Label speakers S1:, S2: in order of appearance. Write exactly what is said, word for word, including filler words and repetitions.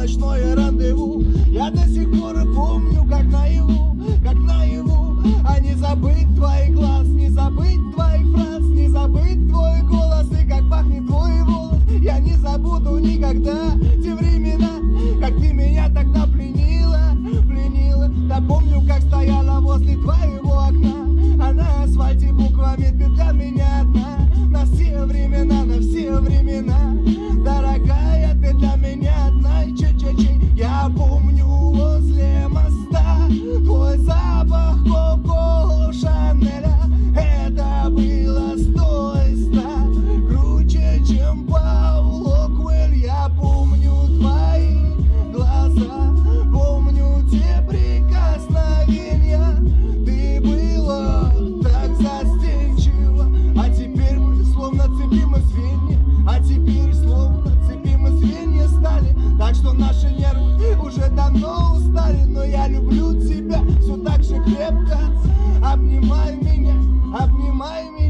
S1: ночное рандеву. Я до сих пор помню, как наяву, как наяву. А не забыть твоих глаз, не забыть твоих фраз, не забыть твой голос и как пахнет твой волос. Я не забуду никогда те времена, как ты меня тогда пленила, пленила. Да помню, как стояла возле твоего окна, а на асфальте буквами ты для меня одна. На все времена, на все времена, дорогая, ты для меня одна. И че-че-че, я помню возле моста твой запах Коко Шанеля. Это было сто из ста, круче, чем Пауло Коэльо. Я помню твои глаза, помню те прикосновения. Ты была так застенчива, а теперь мы словно цепимы звенья, а теперь словно цепимы звенья стали. Так что наши нервы уже давно устали, но я люблю тебя все так же крепко. Обнимай меня, обнимай меня.